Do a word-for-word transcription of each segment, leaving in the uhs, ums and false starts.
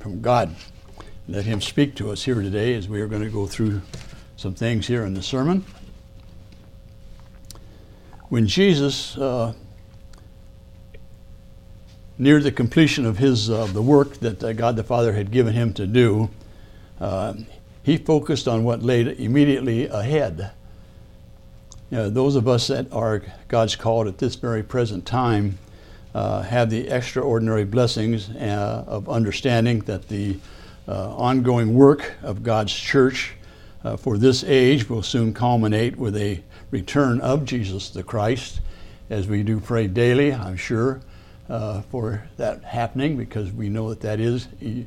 from God. Let him speak to us here today as we are going to go through some things here in the sermon. When Jesus uh, neared the completion of his uh, the work that uh, God the Father had given him to do, uh, he focused on what lay immediately ahead. You know, those of us that are God's called at this very present time uh, have the extraordinary blessings uh, of understanding that the uh, ongoing work of God's church uh, for this age will soon culminate with a return of Jesus the Christ, as we do pray daily, I'm sure, uh, for that happening, because we know that that is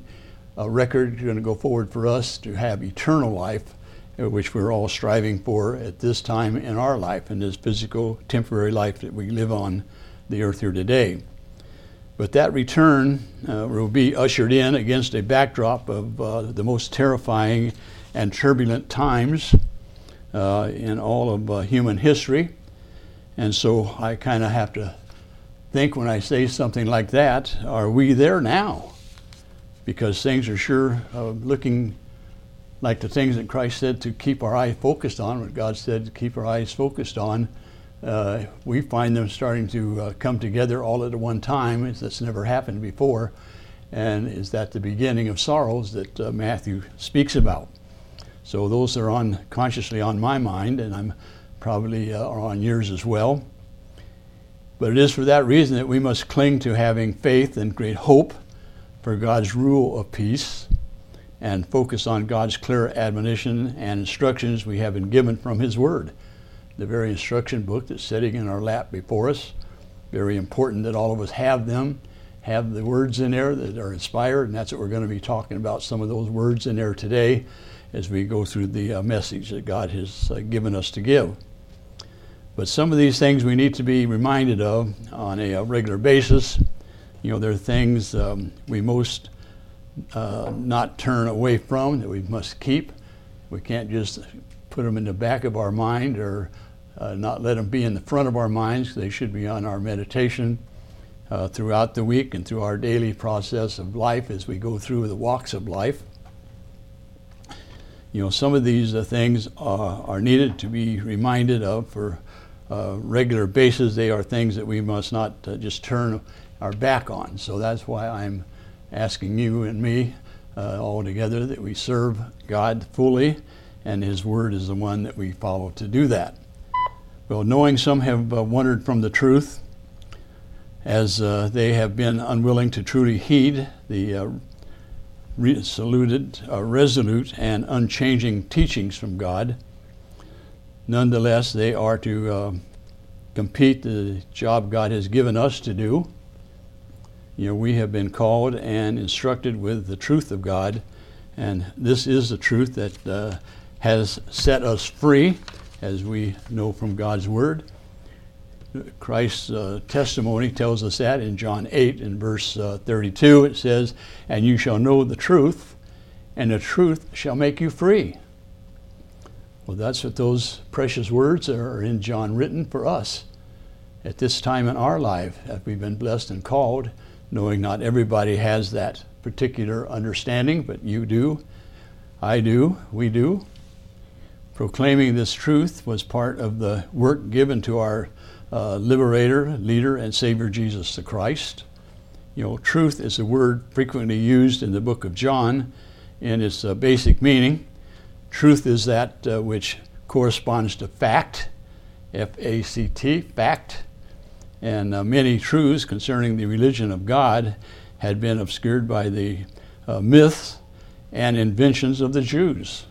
a record going to go forward for us to have eternal life, which we're all striving for at this time in our life, in this physical, temporary life that we live on the earth here today. But that return uh, will be ushered in against a backdrop of uh, the most terrifying and turbulent times uh, in all of uh, human history. And so I kind of have to think when I say something like that, are we there now? Because things are sure uh, looking like the things that Christ said to keep our eye focused on, what God said to keep our eyes focused on, uh, we find them starting to uh, come together all at one time. That's never happened before, and is that the beginning of sorrows that uh, Matthew speaks about. So those are on consciously on my mind, and I'm probably uh, are on yours as well. But it is for that reason that we must cling to having faith and great hope for God's rule of peace, and focus on God's clear admonition and instructions we have been given from his word. The very instruction book that's sitting in our lap before us. Very important that all of us have them, have the words in there that are inspired, and that's what we're going to be talking about, some of those words in there today as we go through the uh, message that God has uh, given us to give. But some of these things we need to be reminded of on a, a regular basis. You know, there are things um, we most Uh, not turn away from, that we must keep. We can't just put them in the back of our mind or uh, not let them be in the front of our minds. They should be on our meditation uh, throughout the week and through our daily process of life as we go through the walks of life. You know, some of these uh, things uh, are needed to be reminded of for uh, regular basis. They are things that we must not uh, just turn our back on. So that's why I'm asking you and me uh, all together that we serve God fully, and his word is the one that we follow to do that. Well, knowing some have uh, wandered from the truth, as uh, they have been unwilling to truly heed the uh, resolute, uh, resolute and unchanging teachings from God, nonetheless they are to uh, complete the job God has given us to do. You know, we have been called and instructed with the truth of God, and this is the truth that uh, has set us free, as we know from God's word. Christ's uh, testimony tells us that in John eight, in verse uh, thirty-two, it says, "And you shall know the truth, and the truth shall make you free." Well, that's what those precious words are in John written for us at this time in our life, as we've been blessed and called, knowing not everybody has that particular understanding, but you do, I do, we do. Proclaiming this truth was part of the work given to our uh, liberator, leader, and Savior Jesus the Christ. You know, truth is a word frequently used in the book of John in its uh, basic meaning. Truth is that uh, which corresponds to fact, F A C T, fact. And uh, many truths concerning the religion of God had been obscured by the uh, myths and inventions of the Jews.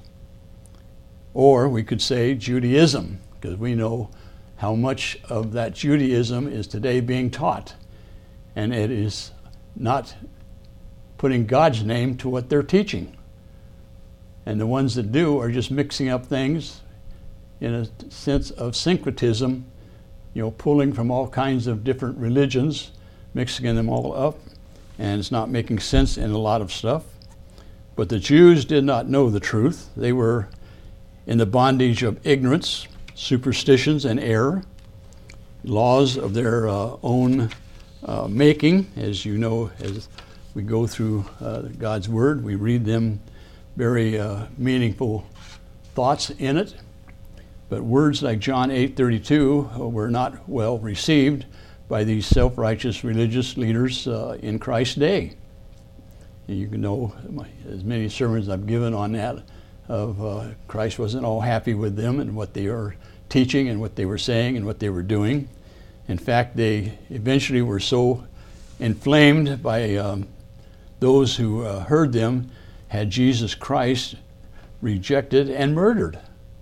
Or we could say Judaism, because we know how much of that Judaism is today being taught. And it is not putting God's name to what they're teaching. And the ones that do are just mixing up things in a sense of syncretism, you know, pulling from all kinds of different religions, mixing them all up, and it's not making sense in a lot of stuff. But the Jews did not know the truth. They were in the bondage of ignorance, superstitions, and error, laws of their uh, own uh, making, as you know, as we go through uh, God's Word. We read them, very uh, meaningful thoughts in it. But words like John eight thirty-two were not well received by these self-righteous religious leaders uh, in Christ's day. You can know my, as many sermons I've given on that of uh, Christ wasn't all happy with them and what they were teaching and what they were saying and what they were doing. In fact, they eventually were so inflamed by um, those who uh, heard them, had Jesus Christ rejected and murdered.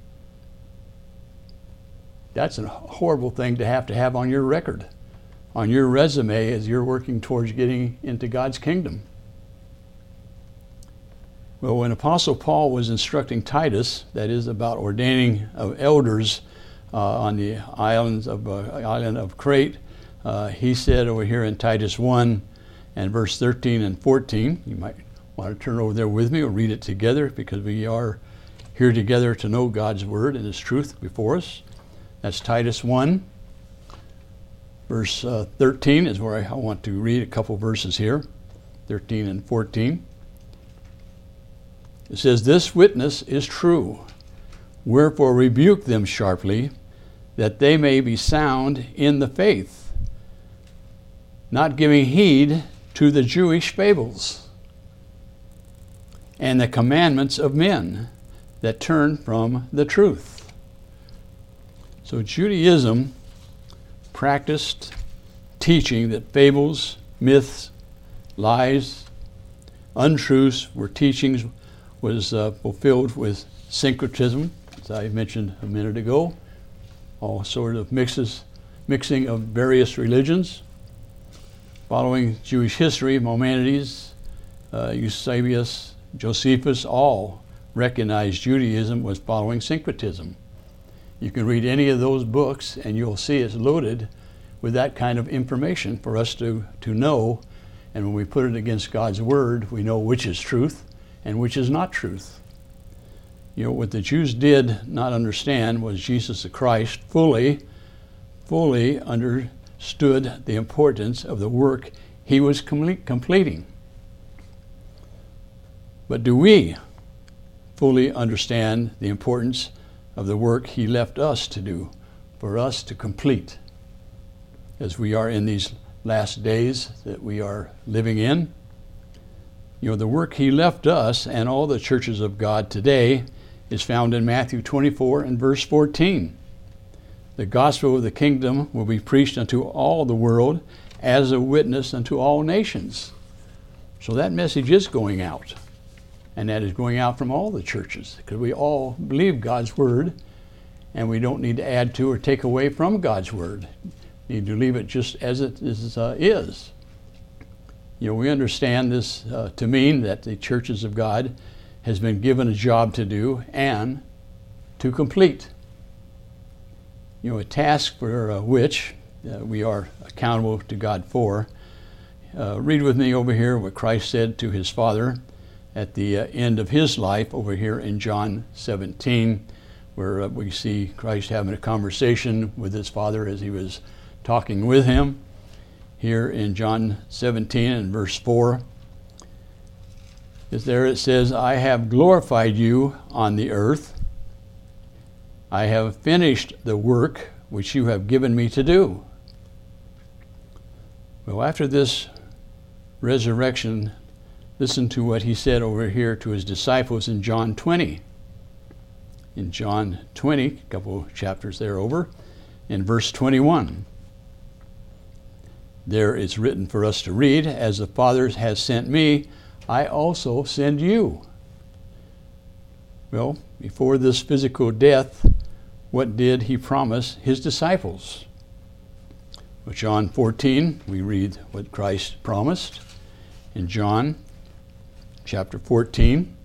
That's a horrible thing to have to have on your record, on your resume as you're working towards getting into God's kingdom. Well, when Apostle Paul was instructing Titus, that is about ordaining of elders uh, on the islands of uh, island of Crete, uh, he said over here in Titus one and verse thirteen and fourteen, you might want to turn over there with me or read it together, because we are here together to know God's word and His truth before us. That's Titus one, verse uh, thirteen is where I, I want to read a couple verses here, thirteen and fourteen. It says, "This witness is true. Wherefore rebuke them sharply, that they may be sound in the faith, not giving heed to the Jewish fables and the commandments of men that turn from the truth." So Judaism practiced teaching that fables, myths, lies, untruths were teachings was uh, fulfilled with syncretism, as I mentioned a minute ago, all sort of mixes, mixing of various religions. Following Jewish history, Maimonides, uh, Eusebius, Josephus, all recognized Judaism was following syncretism. You can read any of those books and you'll see it's loaded with that kind of information for us to, to know. And when we put it against God's word, we know which is truth and which is not truth. You know, what the Jews did not understand was Jesus the Christ fully, fully understood the importance of the work He was complete, completing. But do we fully understand the importance of the work He left us to do, for us to complete, as we are in these last days that we are living in? You know, the work He left us and all the churches of God today is found in Matthew twenty-four and verse fourteen. "The gospel of the kingdom will be preached unto all the world as a witness unto all nations." So that message is going out. And that is going out from all the churches, because we all believe God's word, and we don't need to add to or take away from God's word. We need to leave it just as it is. Uh, is. You know, we understand this uh, to mean that the churches of God has been given a job to do and to complete. You know, a task for uh, which uh, we are accountable to God for. Uh, read with me over here what Christ said to His Father at the uh, end of His life over here in John seventeen, where uh, we see Christ having a conversation with His Father as He was talking with Him. Here in John seventeen and verse four, is there it says, "I have glorified you on the earth. I have finished the work which you have given me to do." Well, after this resurrection, listen to what He said over here to His disciples in John twenty. In John twenty, a couple chapters there over, in verse twenty-one. There it's written for us to read, "As the Father has sent me, I also send you." Well, before this physical death, what did He promise His disciples? Well, John fourteen, we read what Christ promised. In John chapter fourteen,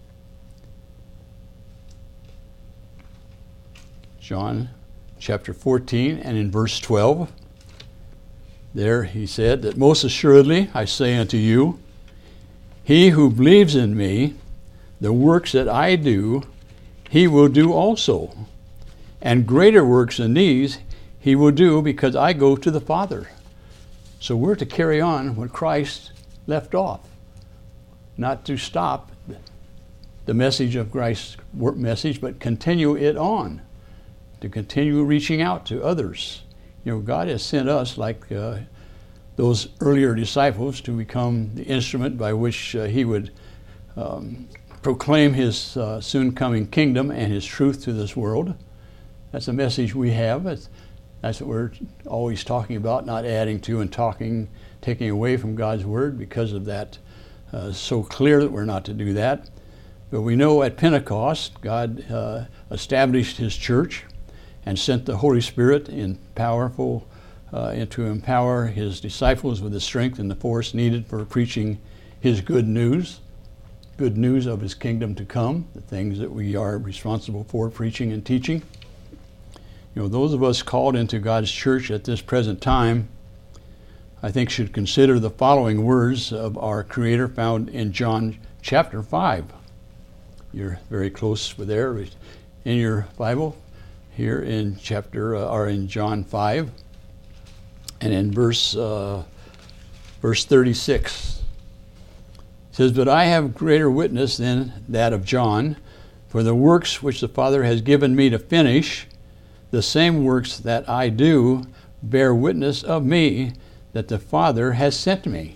John chapter fourteen and in verse twelve, there He said that, "Most assuredly I say unto you, he who believes in me, the works that I do, he will do also. And greater works than these he will do, because I go to the Father." So we're to carry on what Christ left off. not to stop the message of Christ's message, but continue it on, to continue reaching out to others. You know, God has sent us, like uh, those earlier disciples, to become the instrument by which uh, he would um, proclaim his uh, soon coming kingdom and his truth to this world. That's a message we have. It's, that's what we're always talking about, not adding to and talking, taking away from God's word because of that. Uh, so clear that we're not to do that. But we know at Pentecost, God uh, established his church and sent the Holy Spirit in powerful uh, and to empower his disciples with the strength and the force needed for preaching his good news, good news of his kingdom to come, the things that we are responsible for preaching and teaching. You know, those of us called into God's church at this present time, I think, should consider the following words of our Creator found in John chapter five. You're very close with there in your Bible, here in chapter uh, or in John five, and in verse uh, verse thirty-six. It says, "But I have greater witness than that of John, for the works which the Father has given me to finish, the same works that I do bear witness of me, that the Father has sent me."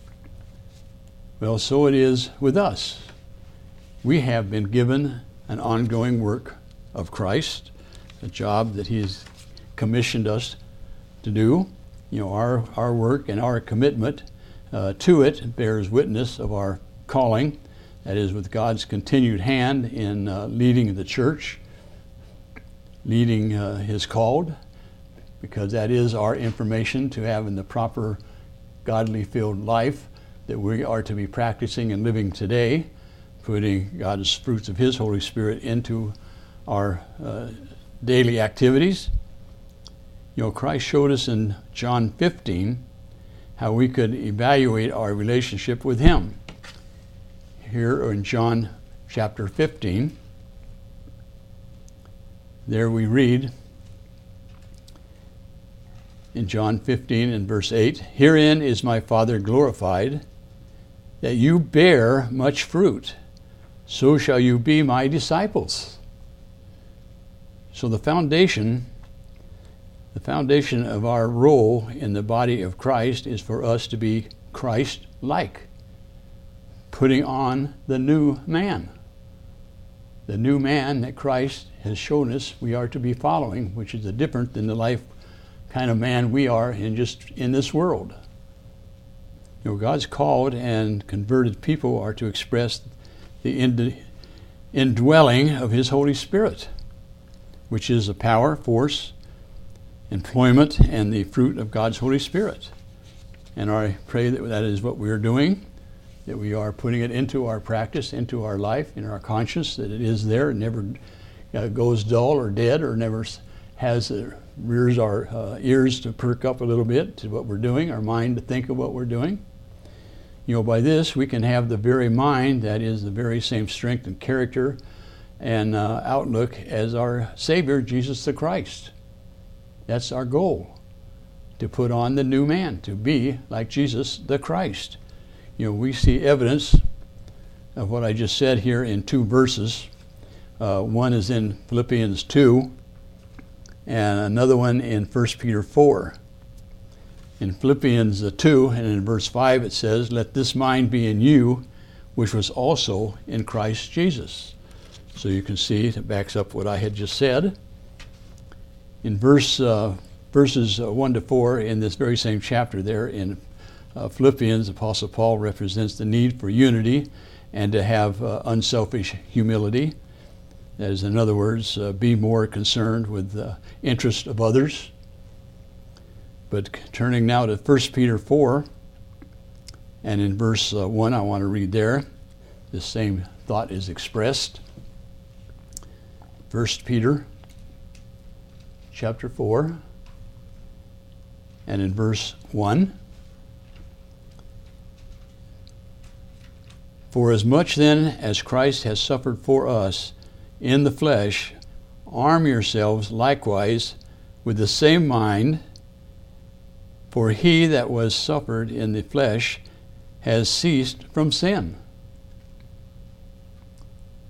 Well, so it is with us. We have been given an ongoing work of Christ, a job that he has commissioned us to do. You know, our, our work and our commitment uh, to it bears witness of our calling, that is, with God's continued hand in uh, leading the church, leading uh, his called, because that is our information to have in the proper godly filled life that we are to be practicing and living today, putting God's fruits of his Holy Spirit into our uh, daily activities. You know, Christ showed us in John fifteen how we could evaluate our relationship with him. Here in John chapter fifteen, there we read in John fifteen and verse eight, "Herein is my Father glorified, that you bear much fruit, so shall you be my disciples." So the foundation, the foundation of our role in the body of Christ is for us to be Christ-like, putting on the new man. The new man that Christ has shown us we are to be following, which is different than the life kind of man we are in just in this world. You know, God's called and converted people are to express the ind- indwelling of his Holy Spirit, which is the power, force, employment, and the fruit of God's Holy Spirit. And I pray that that is what we are doing, that we are putting it into our practice, into our life, in our conscience, that it is there, it never uh, goes dull or dead, or never has uh, rears our uh, ears to perk up a little bit to what we're doing, our mind to think of what we're doing. You know, by this we can have the very mind that is the very same strength and character and uh, outlook as our Savior, Jesus the Christ. That's our goal, to put on the new man, to be like Jesus the Christ. You know, we see evidence of what I just said here in two verses. Uh, one is in Philippians two, and another one in First Peter four. In Philippians two, and in verse five, it says, "Let this mind be in you, which was also in Christ Jesus." So you can see it backs up what I had just said. In verse uh, verses uh, one to four, in this very same chapter there in uh, Philippians, Apostle Paul represents the need for unity and to have uh, unselfish humility. That is, in other words, uh, be more concerned with the interest of others. But turning now to First Peter four, and in verse uh, one, I want to read there. The same thought is expressed. First Peter chapter four, and in verse one. "For as much then as Christ has suffered for us in the flesh, arm yourselves likewise with the same mind, for he that was suffered in the flesh has ceased from sin."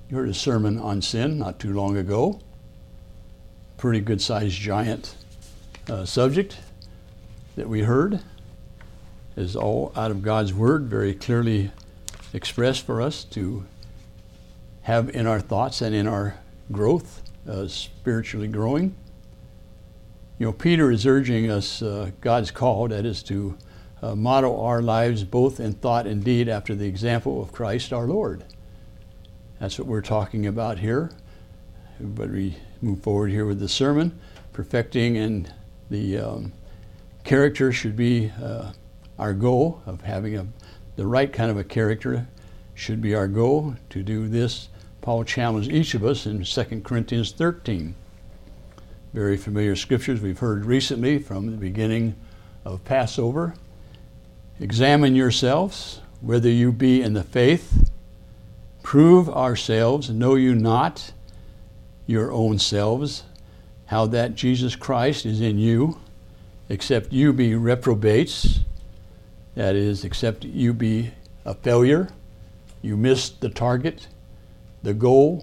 You heard a sermon on sin not too long ago. Pretty good-sized giant uh, subject that we heard is all out of God's Word, very clearly expressed for us to have in our thoughts and in our growth, uh, spiritually growing. You know, Peter is urging us, uh, God's call, that is to uh, model our lives both in thought and deed after the example of Christ our Lord. That's what we're talking about here. But we move forward here with the sermon. Perfecting and the um, character should be uh, our goal of having a, the right kind of a character should be our goal. To do this, Paul challenged each of us in Second Corinthians thirteen. Very familiar scriptures we've heard recently from the beginning of Passover. Examine yourselves, whether you be in the faith. Prove ourselves, know you not your own selves, how that Jesus Christ is in you, except you be reprobates, that is, except you be a failure, you missed the target, the goal,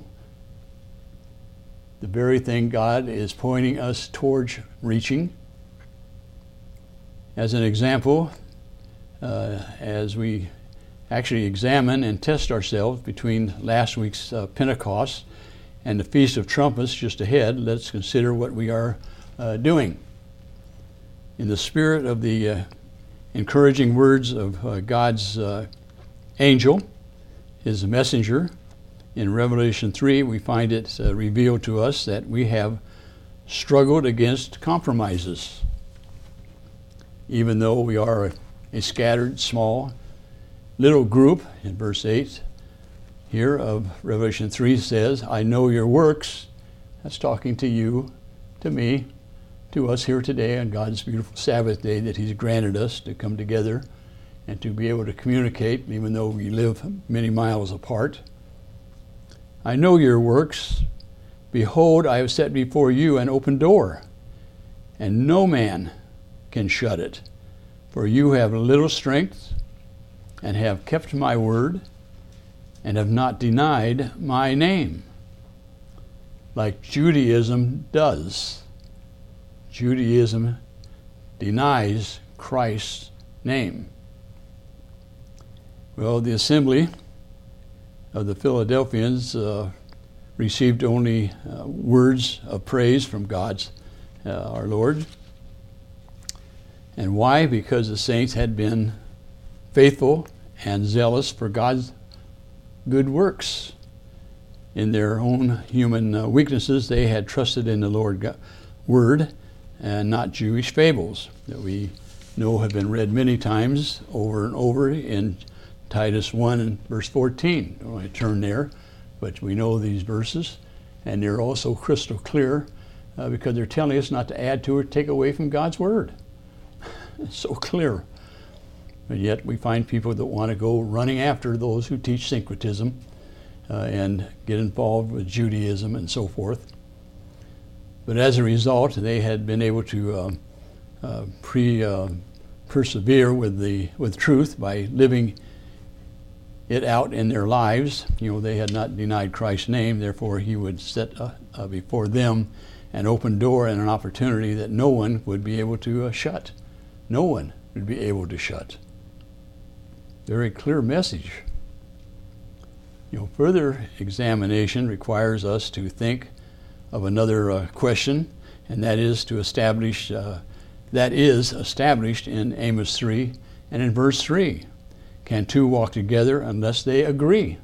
the very thing God is pointing us towards reaching. As an example, uh, as we actually examine and test ourselves between last week's uh, Pentecost and the Feast of Trumpets just ahead, let's consider what we are uh, doing. In the spirit of the uh, encouraging words of uh, God's uh, angel, his messenger, in Revelation three, we find it uh, revealed to us that we have struggled against compromises. Even though we are a, a scattered, small, little group, in verse eight here of Revelation three says, I know your works. That's talking to you, to me, to us here today on God's beautiful Sabbath day that he's granted us to come together and to be able to communicate even though we live many miles apart. I know your works. Behold, I have set before you an open door, and no man can shut it. For you have little strength, and have kept my word, and have not denied my name, like Judaism does. Judaism denies Christ's name. Well, the assembly of the Philadelphians uh, received only uh, words of praise from God's, uh, our Lord. And why? Because the saints had been faithful and zealous for God's good works. In their own human uh, weaknesses, they had trusted in the Lord God, Word and not Jewish fables that we know have been read many times over and over in Titus one and verse fourteen. I don't want to turn there, but we know these verses, and they're also crystal clear uh, because they're telling us not to add to or take away from God's Word. It's so clear. But yet we find people that want to go running after those who teach syncretism uh, and get involved with Judaism and so forth. But as a result, they had been able to uh, uh, pre uh, persevere with the with truth by living it out in their lives. You know, they had not denied Christ's name, therefore he would set uh, uh, before them an open door and an opportunity that no one would be able to uh, shut. No one would be able to shut. Very clear message. You know, further examination requires us to think of another uh, question, and that is to establish, uh, that is established in Amos three and in verse three. Can two walk together unless they agree?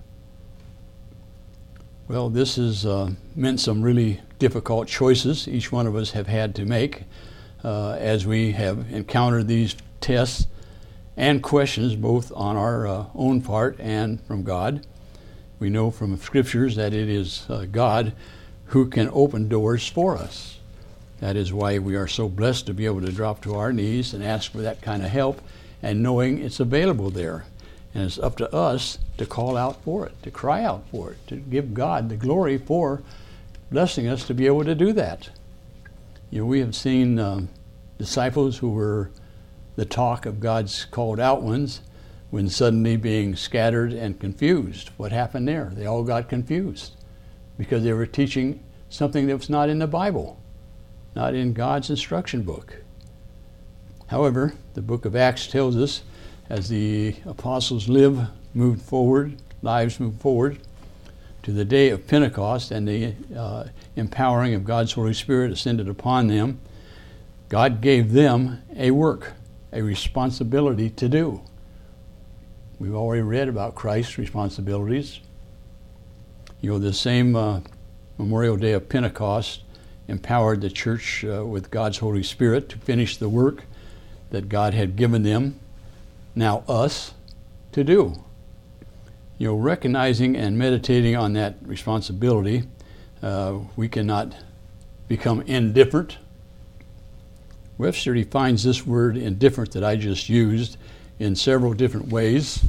Well, this has uh, meant some really difficult choices each one of us have had to make uh, as we have encountered these tests and questions both on our uh, own part and from God. We know from scriptures that it is uh, God who can open doors for us. That is why we are so blessed to be able to drop to our knees and ask for that kind of help and knowing it's available there. And it's up to us to call out for it, to cry out for it, to give God the glory for blessing us to be able to do that. You know, we have seen um, disciples who were the talk of God's called out ones, when suddenly being scattered and confused. What happened there? They all got confused because they were teaching something that was not in the Bible, not in God's instruction book. However, the book of Acts tells us as the apostles lived, moved forward, lives moved forward to the day of Pentecost and the uh, empowering of God's Holy Spirit ascended upon them, God gave them a work, a responsibility to do. We've already read about Christ's responsibilities. You know, the same uh, Memorial Day of Pentecost empowered the church uh, with God's Holy Spirit to finish the work that God had given them, now us, to do. You know, recognizing and meditating on that responsibility, uh, we cannot become indifferent. Webster defines this word indifferent that I just used in several different ways.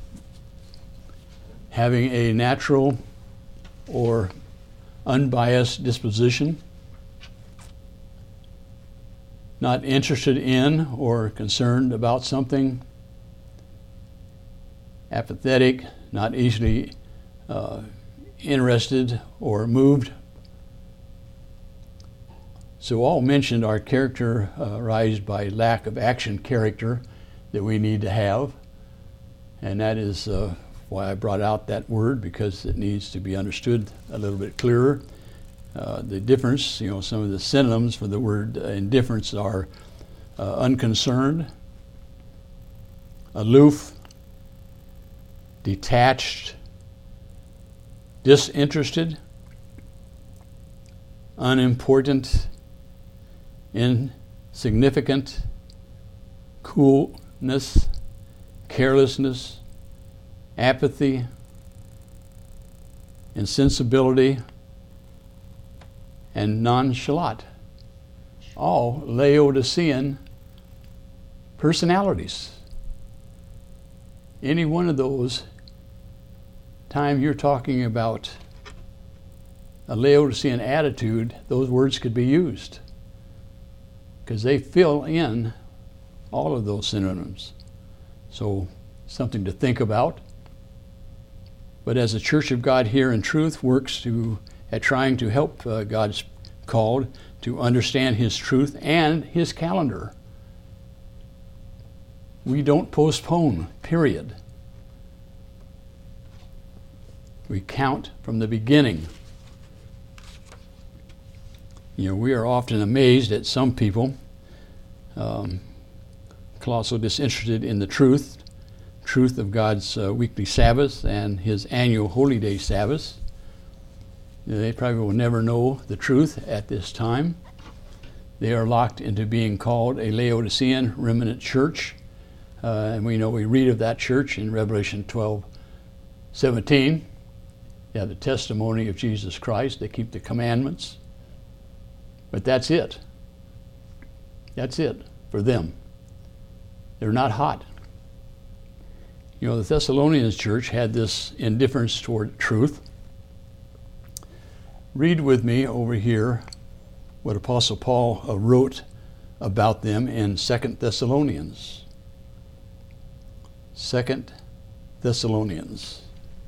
Having a natural or unbiased disposition, not interested in or concerned about something, apathetic, not easily uh, interested or moved. So all mentioned are characterized by lack of action character that we need to have, and that is uh, why I brought out that word, because it needs to be understood a little bit clearer. Uh, the difference, you know, some of the synonyms for the word uh, indifference are uh, unconcerned, aloof, detached, disinterested, unimportant, insignificant, coolness, carelessness, apathy, insensibility, and nonchalant. All Laodicean personalities. Any one of those, time you're talking about a Laodicean attitude, those words could be used, because they fill in all of those synonyms. So, something to think about. But as the Church of God here in truth works to at trying to help uh, God's called to understand His truth and His calendar, we don't postpone, period. We count from the beginning. You know, we are often amazed at some people, um, colossal disinterested in the truth, truth of God's uh, weekly Sabbath and His annual holy day Sabbath. They probably will never know the truth at this time. They are locked into being called a Laodicean remnant church. Uh, and we know we read of that church in Revelation twelve seventeen. They have the testimony of Jesus Christ. They keep the commandments. But that's it. That's it for them. They're not hot. You know, the Thessalonians church had this indifference toward truth. Read with me over here what Apostle Paul uh, wrote about them in Second Thessalonians. Second Thessalonians.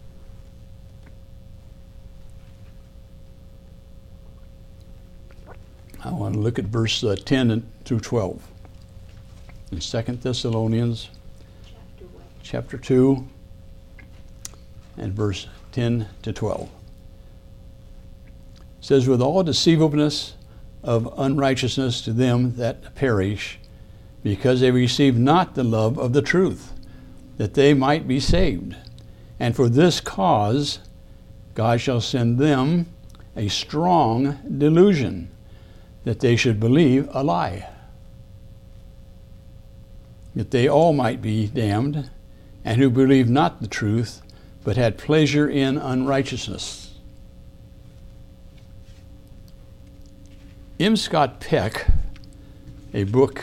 I want to look at verse uh, ten through twelve. In Second Thessalonians chapter two and verse ten to twelve. It says, with all deceivableness of unrighteousness to them that perish, because they receive not the love of the truth, that they might be saved. And for this cause God shall send them a strong delusion, that they should believe a lie, that they all might be damned, and who believed not the truth, but had pleasure in unrighteousness. M. Scott Peck, a book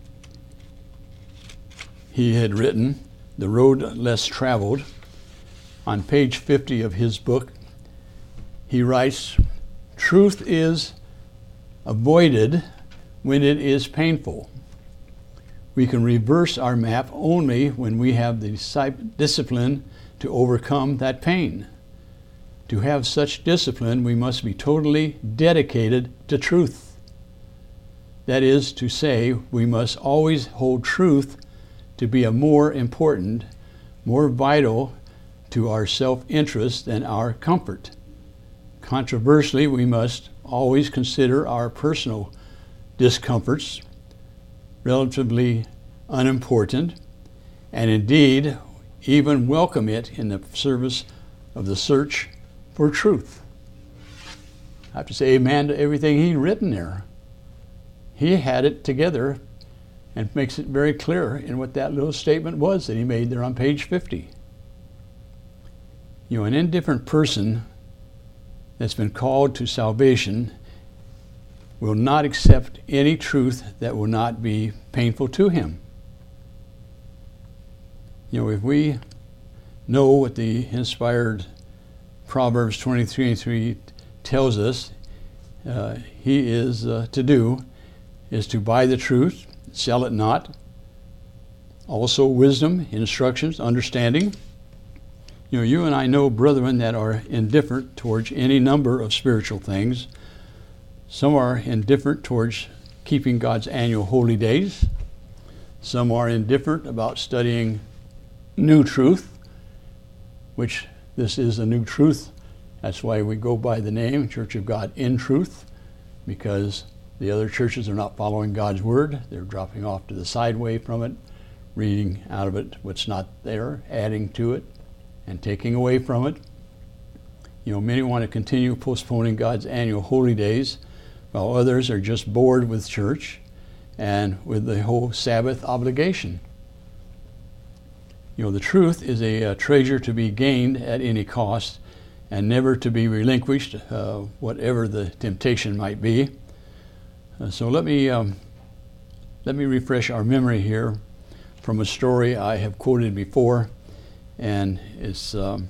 he had written, The Road Less Traveled, on page fifty of his book, he writes, truth is avoided when it is painful. We can reverse our map only when we have the discipline to overcome that pain. To have such discipline, we must be totally dedicated to truth. That is to say, we must always hold truth to be a more important, more vital to our self-interest than our comfort. Controversially, we must always consider our personal discomforts relatively unimportant, and indeed even welcome it in the service of the search for truth. I have to say amen to everything he'd written there. He had it together and makes it very clear in what that little statement was that he made there on page fifty. You know, an indifferent person that's been called to salvation will not accept any truth that will not be painful to him. You know, if we know what the inspired Proverbs twenty-three and three tells us uh, he is uh, to do, is to buy the truth, sell it not. Also wisdom, instructions, understanding. You know, you and I know brethren that are indifferent towards any number of spiritual things. Some are indifferent towards keeping God's annual holy days. Some are indifferent about studying new truth, which this is a new truth. That's why we go by the name Church of God in Truth, because the other churches are not following God's word. They're dropping off to the sideway from it, reading out of it what's not there, adding to it, and taking away from it. You know, many want to continue postponing God's annual holy days, while others are just bored with church and with the whole Sabbath obligation. You know, the truth is a, a treasure to be gained at any cost and never to be relinquished, uh, whatever the temptation might be. Uh, so let me um, let me refresh our memory here from a story I have quoted before, and it's um,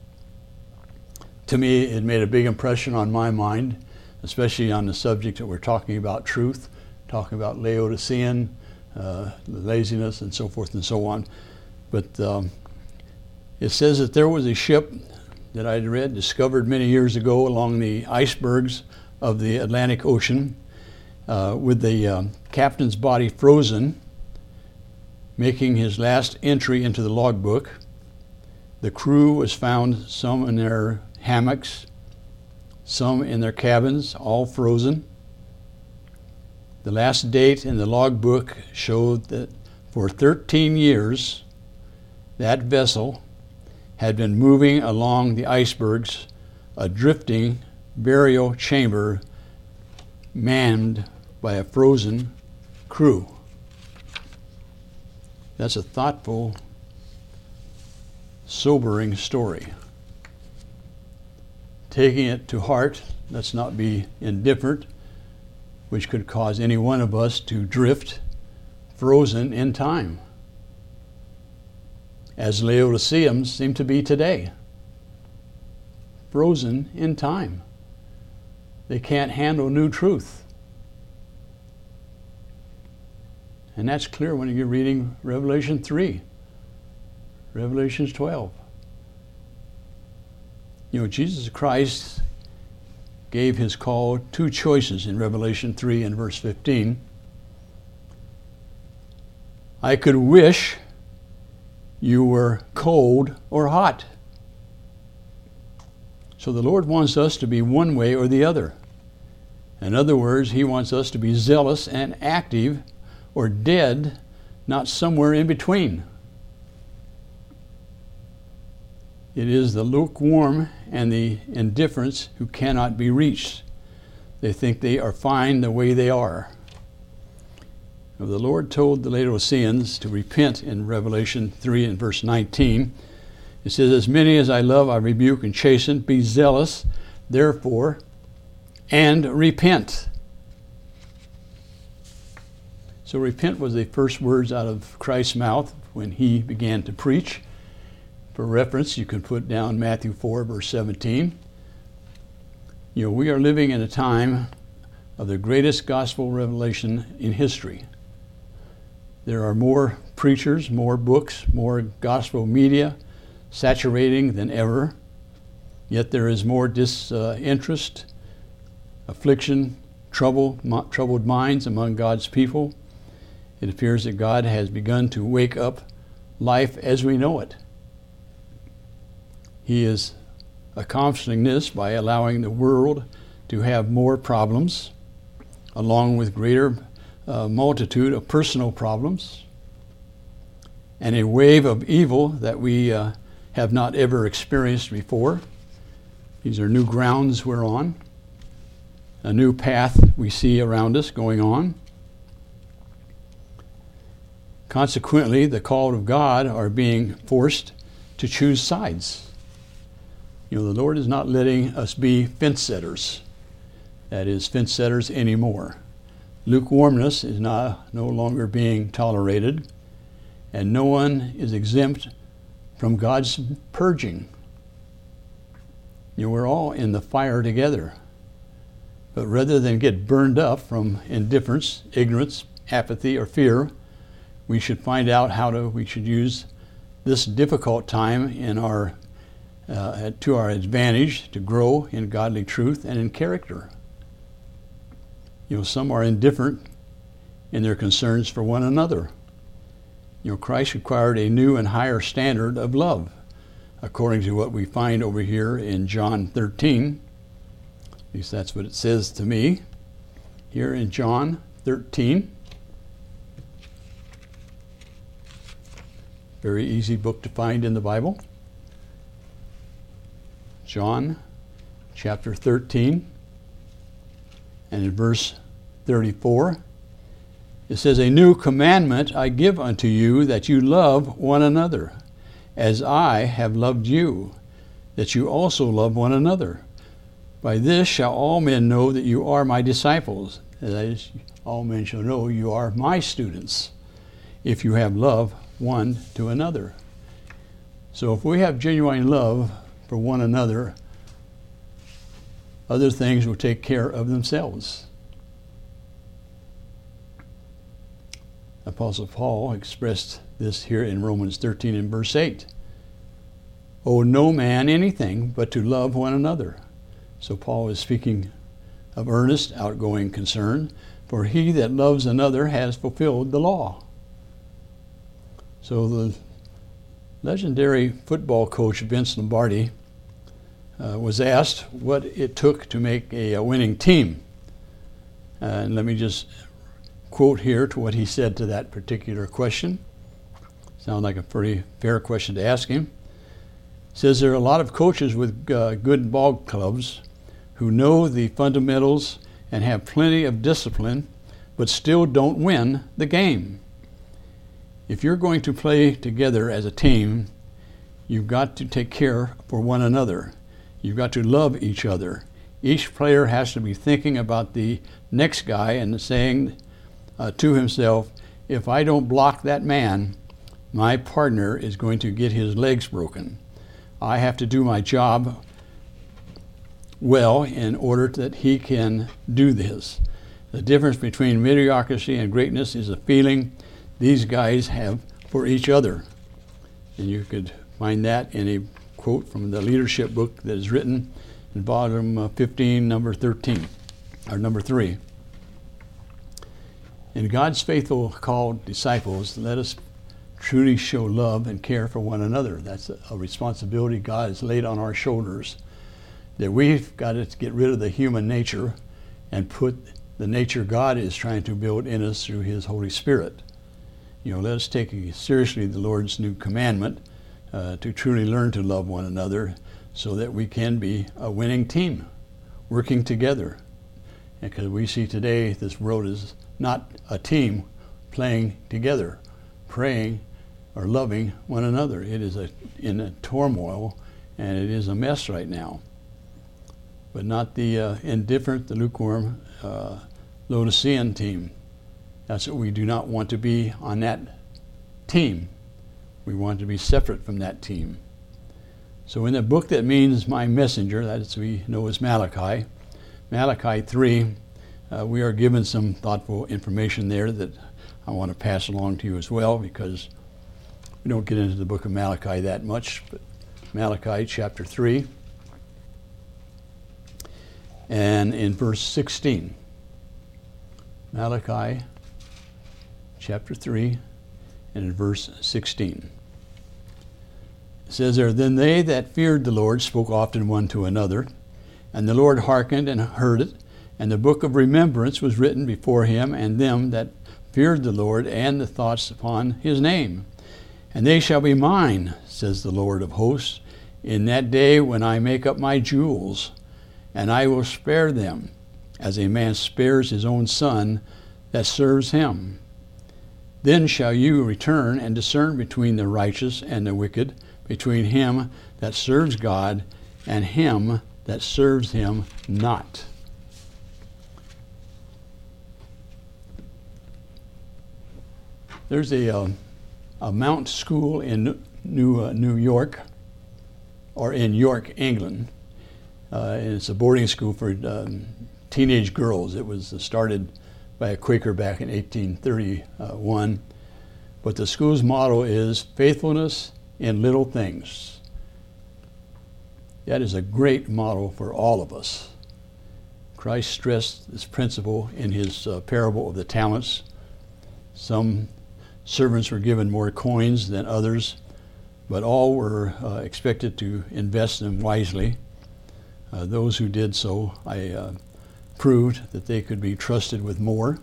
to me it made a big impression on my mind, especially on the subject that we're talking about, truth, talking about Laodicean, uh, laziness, and so forth and so on. But um, it says that there was a ship that I'd read, discovered many years ago along the icebergs of the Atlantic Ocean, uh, with the um, captain's body frozen, making his last entry into the logbook. The crew was found, some in their hammocks, some in their cabins, all frozen. The last date in the logbook showed that for thirteen years, that vessel had been moving along the icebergs, a drifting burial chamber manned by a frozen crew. That's a thoughtful, sobering story. Taking it to heart, let's not be indifferent, which could cause any one of us to drift, frozen in time, as Laodiceans seem to be today. Frozen in time. They can't handle new truth. And that's clear when you're reading Revelation three, Revelation twelve. You know, Jesus Christ gave his call two choices in Revelation three and verse fifteen. I could wish you were cold or hot. So the Lord wants us to be one way or the other. In other words, he wants us to be zealous and active or dead, not somewhere in between. It is the lukewarm and the indifferents who cannot be reached. They think they are fine the way they are. Now, the Lord told the Laodiceans to repent in Revelation three and verse nineteen. It says, as many as I love, I rebuke and chasten. Be zealous, therefore, and repent. So repent was the first words out of Christ's mouth when he began to preach. For reference, you can put down Matthew four, verse seventeen. You know, we are living in a time of the greatest gospel revelation in history. There are more preachers, more books, more gospel media saturating than ever. Yet there is more disinterest, affliction, trouble, mo- troubled minds among God's people. It appears that God has begun to wake up life as we know it. He is accomplishing this by allowing the world to have more problems, along with greater uh, multitude of personal problems, and a wave of evil that we uh, have not ever experienced before. These are new grounds we're on, a new path we see around us going on. Consequently, the called of God are being forced to choose sides. You know, the Lord is not letting us be fence setters. That is, fence setters anymore. Lukewarmness is not, no longer being tolerated, and no one is exempt from God's purging. You know, we're all in the fire together. But rather than get burned up from indifference, ignorance, apathy, or fear, we should find out how to, we should use this difficult time in our, uh, to our advantage to grow in godly truth and in character. You know, some are indifferent in their concerns for one another. You know, Christ required a new and higher standard of love, according to what we find over here in John thirteen. At least that's what it says to me. Here in John thirteen. Very easy book to find in the Bible. John chapter thirteen. And in verse thirty-four, it says, "A new commandment I give unto you, that you love one another, as I have loved you, that you also love one another. By this shall all men know that you are my disciples." That is, all men shall know you are my students, if you have love one to another. So if we have genuine love for one another, other things will take care of themselves. Apostle Paul expressed this here in Romans thirteen and verse eight. "Owe no man anything but to love one another." So Paul is speaking of earnest, outgoing concern. "For he that loves another has fulfilled the law." So the legendary football coach Vince Lombardi uh, was asked what it took to make a, a winning team. Uh, and let me just quote here to what he said to that particular question. Sounds like a pretty fair question to ask him. He says, "There are a lot of coaches with uh, good ball clubs who know the fundamentals and have plenty of discipline, but still don't win the game. If you're going to play together as a team, you've got to take care for one another. You've got to love each other. Each player has to be thinking about the next guy and saying uh, to himself, if I don't block that man, my partner is going to get his legs broken. I have to do my job well in order that he can do this. The difference between mediocrity and greatness is a feeling these guys have for each other." And you could find that in a quote from the leadership book that is written in volume fifteen, number thirteen, or number three. In God's faithful called disciples, let us truly show love and care for one another. That's a responsibility God has laid on our shoulders, that we've got to get rid of the human nature and put the nature God is trying to build in us through his Holy Spirit. You know, let us take seriously the Lord's new commandment uh, to truly learn to love one another so that we can be a winning team, working together. Because we see today this world is not a team playing together, praying or loving one another. It is a, in a turmoil, and it is a mess right now. But not the uh, indifferent, the lukewarm, uh, Laodicean team. That's what we do not want to be on that team. We want to be separate from that team. So in the book that means my messenger, that is we know as Malachi, Malachi three, uh, we are given some thoughtful information there that I want to pass along to you as well, because we don't get into the book of Malachi that much, but Malachi chapter three and in verse sixteen. Malachi chapter three and in verse sixteen. It says there, "Then they that feared the Lord spoke often one to another, and the Lord hearkened and heard it, and the book of remembrance was written before him and them that feared the Lord, and the thoughts upon his name. And they shall be mine, says the Lord of hosts, in that day when I make up my jewels, and I will spare them, as a man spares his own son that serves him. Then shall you return and discern between the righteous and the wicked, between him that serves God and him that serves him not." There's a, uh, a Mount School in New, uh, New York, or in York, England. Uh, and it's a boarding school for um, teenage girls. It was started by a Quaker back in eighteen thirty-one. But the school's motto is faithfulness in little things. That is a great motto for all of us. Christ stressed this principle in his uh, parable of the talents. Some servants were given more coins than others, but all were uh, expected to invest them wisely. Uh, those who did so, I uh, proved that they could be trusted with more.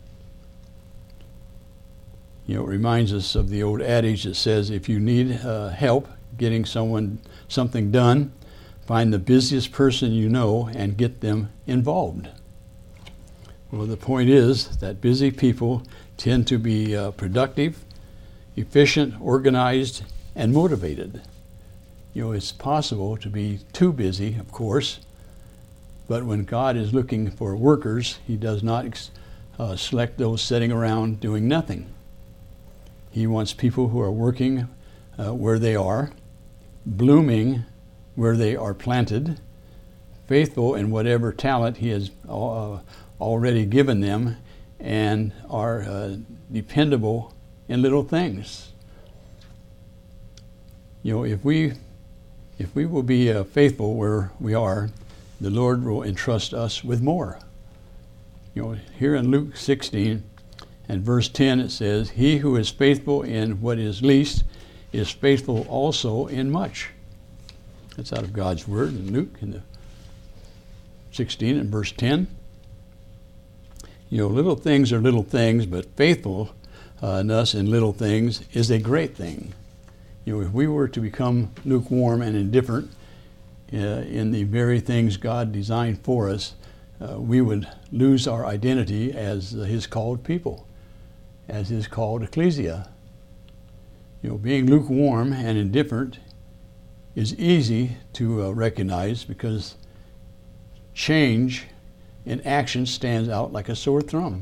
You know, it reminds us of the old adage that says, if you need uh, help getting someone something done, find the busiest person you know and get them involved. Well, the point is that busy people tend to be uh, productive, efficient, organized, and motivated. You know, it's possible to be too busy, of course, but when God is looking for workers, he does not ex- uh, select those sitting around doing nothing. He wants people who are working uh, where they are, blooming where they are planted, faithful in whatever talent he has uh, already given them, and are uh, dependable in little things. You know, if we if we will be uh, faithful where we are, the Lord will entrust us with more. You know, here in Luke sixteen and verse ten it says, "He who is faithful in what is least is faithful also in much." That's out of God's word in Luke in the sixteen and verse ten. You know, little things are little things, but faithfulness in little things is a great thing. You know, if we were to become lukewarm and indifferent uh, in the very things God designed for us, uh, we would lose our identity as uh, his called people, as his called ecclesia. You know, being lukewarm and indifferent is easy to uh, recognize, because change in action stands out like a sore thumb.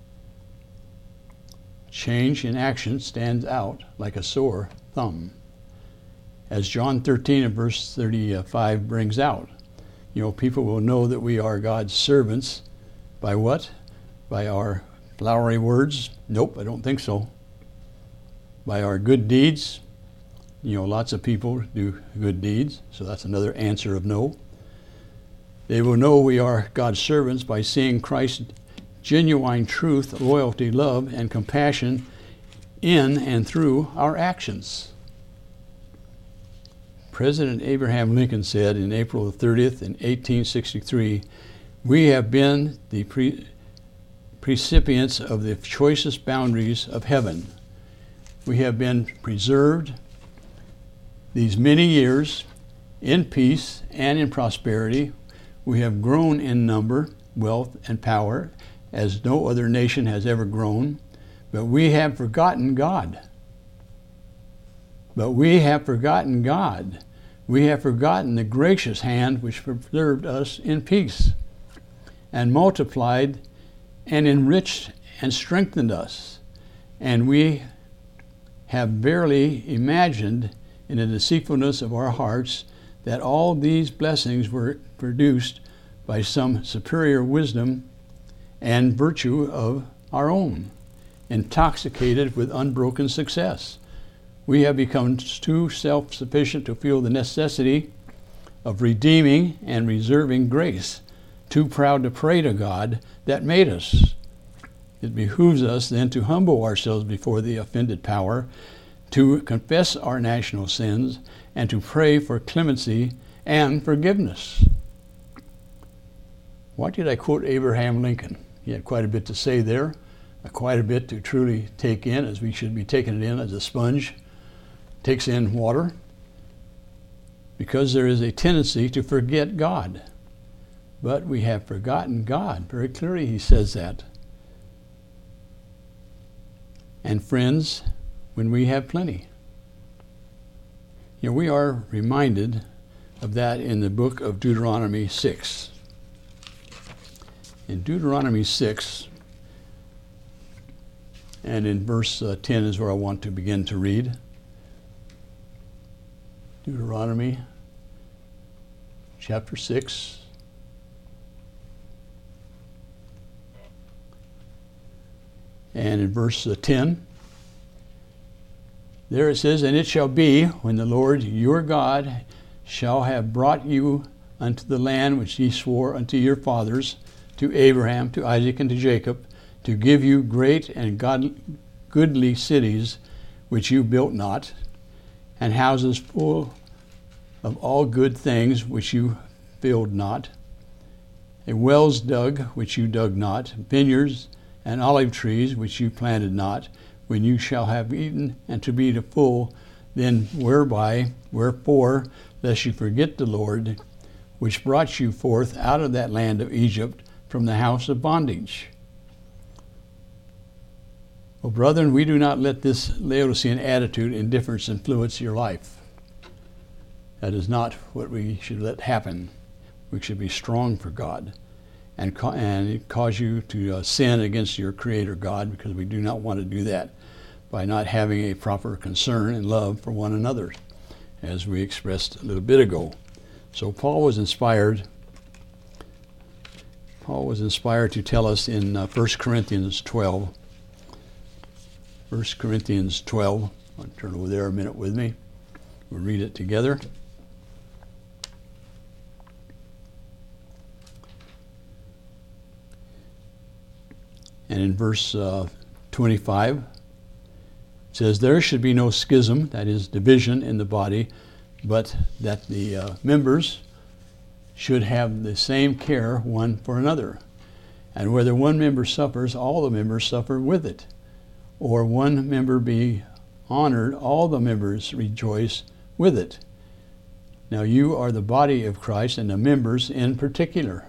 Change in action stands out like a sore thumb. As John thirteen and verse thirty-five brings out, you know, people will know that we are God's servants by what? By our flowery words? Nope, I don't think so. By our good deeds? You know, lots of people do good deeds, so that's another answer of no. They will know we are God's servants by seeing Christ's genuine truth, loyalty, love, and compassion in and through our actions. President Abraham Lincoln said in April thirtieth in eighteen sixty-three, "We have been the pre- recipients of the choicest boundaries of heaven. We have been preserved these many years in peace and in prosperity. We have grown in number, wealth, and power as no other nation has ever grown, but we have forgotten God. But we have forgotten God. We have forgotten the gracious hand which preserved us in peace and multiplied and enriched and strengthened us. And we have barely imagined in the deceitfulness of our hearts that all these blessings were produced by some superior wisdom and virtue of our own. intoxicated with unbroken success. We have become too self-sufficient to feel the necessity of redeeming and reserving grace, too proud to pray to God that made us. It behooves us then to humble ourselves before the offended power, to confess our national sins, and to pray for clemency and forgiveness. Why did I quote Abraham Lincoln? He had quite a bit to say there, quite a bit to truly take in, as we should be taking it in as a sponge takes in water, because there is a tendency to forget God. But we have forgotten God. Very clearly he says that. And friends, when we have plenty. You know, we are reminded of that in the book of Deuteronomy six. In Deuteronomy six, and in verse uh, ten is where I want to begin to read. Deuteronomy chapter six. And in verse uh, ten, there it says, "And it shall be, when the Lord your God shall have brought you unto the land which he swore unto your fathers, to Abraham, to Isaac, and to Jacob, to give you great and god- goodly cities which you built not, and houses full of all good things which you filled not, and wells dug which you dug not, vineyards and olive trees which you planted not, when you shall have eaten and to be the full, then whereby, wherefore, lest you forget the Lord, which brought you forth out of that land of Egypt from the house of bondage." Well, brethren, we do not let this Laodicean attitude, indifference, influence your life. That is not what we should let happen. We should be strong for God and, ca- and it cause you to uh, sin against your Creator God, because we do not want to do that by not having a proper concern and love for one another, as we expressed a little bit ago. So Paul was inspired. Paul was inspired to tell us in uh, First Corinthians twelve. First Corinthians twelve. I'll turn over there a minute with me. We'll read it together. And in verse uh, twenty-five, it says, "There should be no schism," that is, division in the body, "but that the uh, members should have the same care one for another. And whether one member suffers, all the members suffer with it. Or one member be honored, all the members rejoice with it. Now you are the body of Christ, and the members in particular."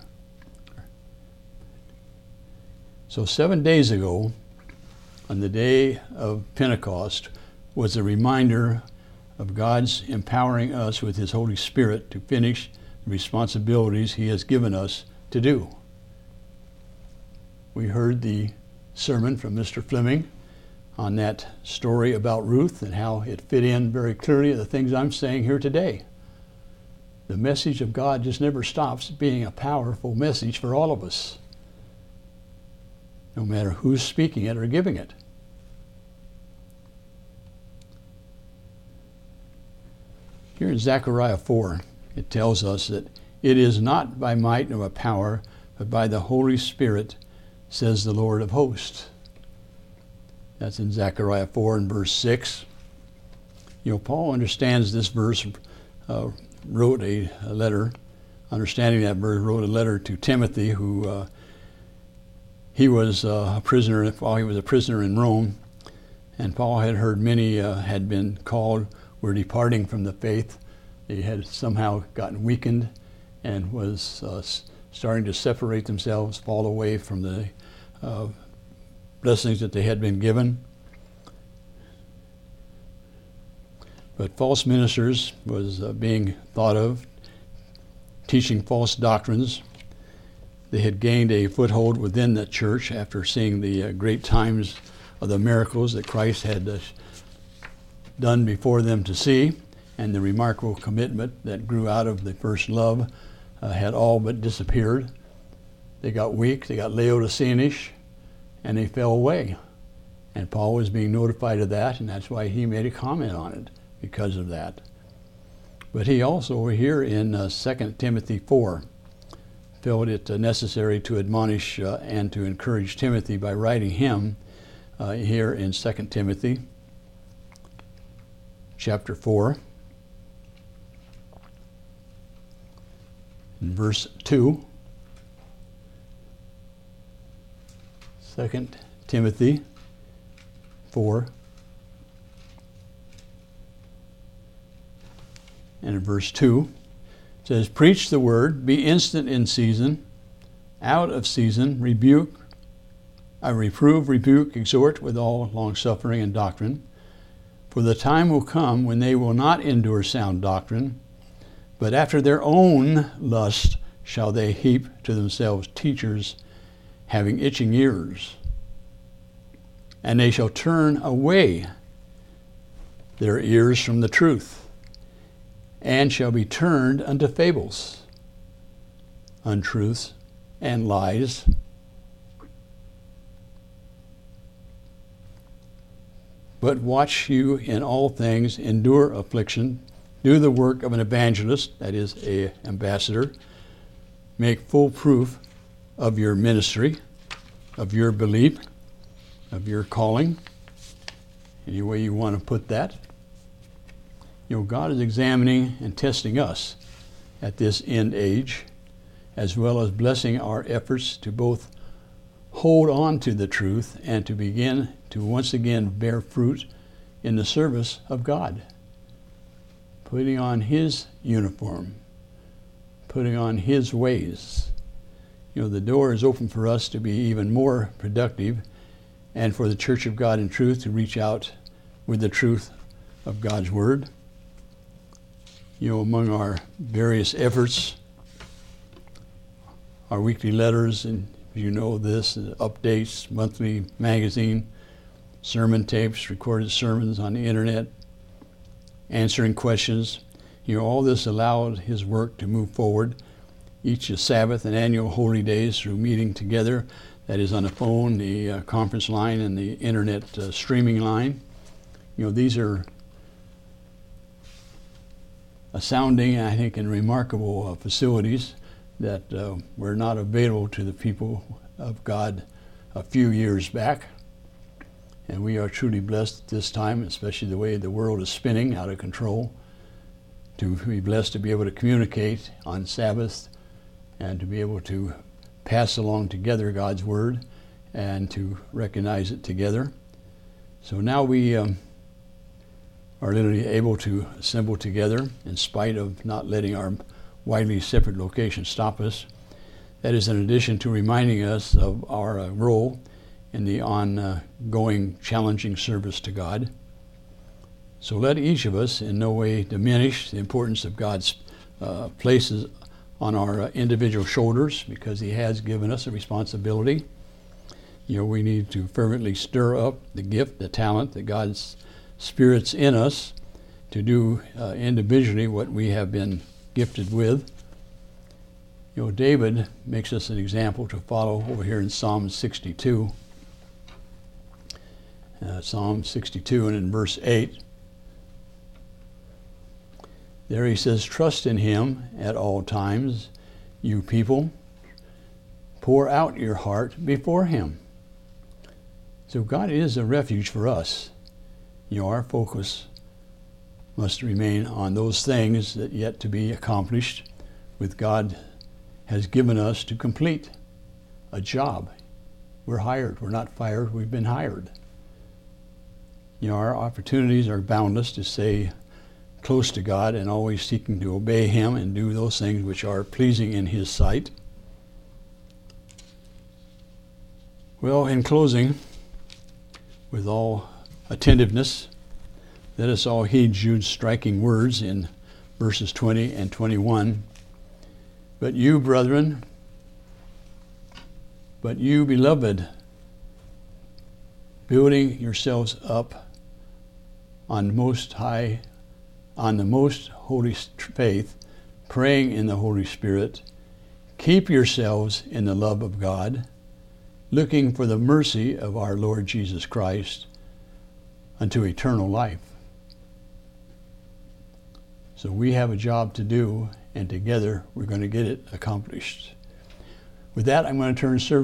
So seven days ago, on the day of Pentecost, was a reminder of God's empowering us with his Holy Spirit to finish the responsibilities he has given us to do. We heard the sermon from Mister Fleming on that story about Ruth and how it fit in very clearly to the things I'm saying here today. The message of God just never stops being a powerful message for all of us, no matter who's speaking it or giving it. Here in Zechariah four, it tells us that it is not by might nor by power, but by the Holy Spirit, says the Lord of hosts. That's in Zechariah four and verse six. You know, Paul understands this verse, uh, wrote a, a letter, understanding that verse, wrote a letter to Timothy, who uh, he was uh, a prisoner, while he was a prisoner in Rome, and Paul had heard many uh, had been called, were departing from the faith. They had somehow gotten weakened and was uh, starting to separate themselves, fall away from the uh, blessings that they had been given. But false ministers was uh, being thought of, teaching false doctrines. They had gained a foothold within the church after seeing the uh, great times of the miracles that Christ had uh, done before them to see, and the remarkable commitment that grew out of the first love uh, had all but disappeared. They got weak, they got Laodicean-ish, and they fell away. And Paul was being notified of that, and that's why he made a comment on it, because of that. But he also, over here in uh, Second Timothy four, felt it uh, necessary to admonish uh, and to encourage Timothy by writing him uh, here in Second Timothy chapter four, in verse two. Second Timothy four, and in verse two, it says, "Preach the word, be instant in season, out of season, rebuke, I reprove, rebuke, exhort with all longsuffering and doctrine. For the time will come when they will not endure sound doctrine, but after their own lust shall they heap to themselves teachers having itching ears. And they shall turn away their ears from the truth, and shall be turned unto fables, untruths, and lies. But watch you in all things, endure affliction, do the work of an evangelist," that is, a ambassador, "make full proof of your ministry, of your belief, of your calling," any way you want to put that. You know, God is examining and testing us at this end age, as well as blessing our efforts to both hold on to the truth and to begin to once again bear fruit in the service of God, putting on His uniform, putting on His ways. You know, the door is open for us to be even more productive, and for the Church of God in Truth to reach out with the truth of God's Word. You know, among our various efforts, our weekly letters, and you know this, updates, monthly magazine, sermon tapes, recorded sermons on the internet, answering questions. You know, all this allowed His work to move forward. Each Sabbath and annual holy days through meeting together, that is on the phone, the uh, conference line, and the internet uh, streaming line. You know, these are astounding, I think, and remarkable uh, facilities that uh, were not available to the people of God a few years back. And we are truly blessed at this time, especially the way the world is spinning out of control, to be blessed to be able to communicate on Sabbath and to be able to pass along together God's Word and to recognize it together. So now we um, are literally able to assemble together in spite of not letting our widely separate locations stop us. That is in addition to reminding us of our uh, role in the ongoing challenging service to God. So let each of us in no way diminish the importance of God's uh, places on our uh, individual shoulders, because He has given us a responsibility. You know, we need to fervently stir up the gift, the talent that God's Spirit's in us to do uh, individually what we have been gifted with. You know, David makes us an example to follow over here in Psalm sixty-two. Uh, Psalm sixty-two, and in verse eight, there he says, "Trust in Him at all times, you people. Pour out your heart before Him." So God is a refuge for us. You know, our focus must remain on those things that yet to be accomplished, with God has given us to complete a job. We're hired. We're not fired. We've been hired. You know, our opportunities are boundless to stay close to God and always seeking to obey Him and do those things which are pleasing in His sight. Well, in closing, with all attentiveness, let us all heed Jude's striking words in verses twenty and twenty-one. But you, brethren, but you, beloved, building yourselves up on most high, on the most holy faith, praying in the Holy Spirit, keep yourselves in the love of God, looking for the mercy of our Lord Jesus Christ unto eternal life. So we have a job to do, and together we're going to get it accomplished. With that, I'm going to turn service